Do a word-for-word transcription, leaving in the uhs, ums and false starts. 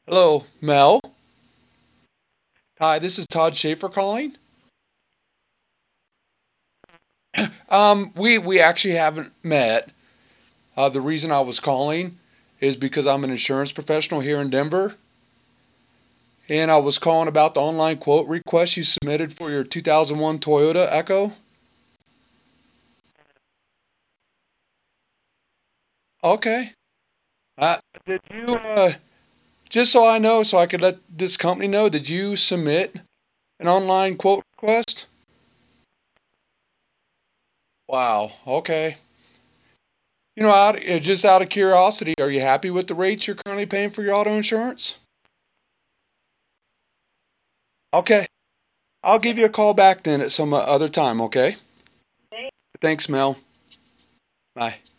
Hello, Mel. Hi, this is Todd Schaefer calling. Um, we we actually haven't met. Uh, the reason I was calling is because I'm an insurance professional here in Denver, and I was calling about the online quote request you submitted for your two thousand one Toyota Echo. Okay. Uh, did you uh, just so I know, so I could let this company know, did you submit an online quote request? Wow. Okay. You know, out, uh, just out of curiosity, are you happy with the rates you're currently paying for your auto insurance? Okay. I'll give you a call back then at some uh, other time, okay? Thanks, Mel. Bye.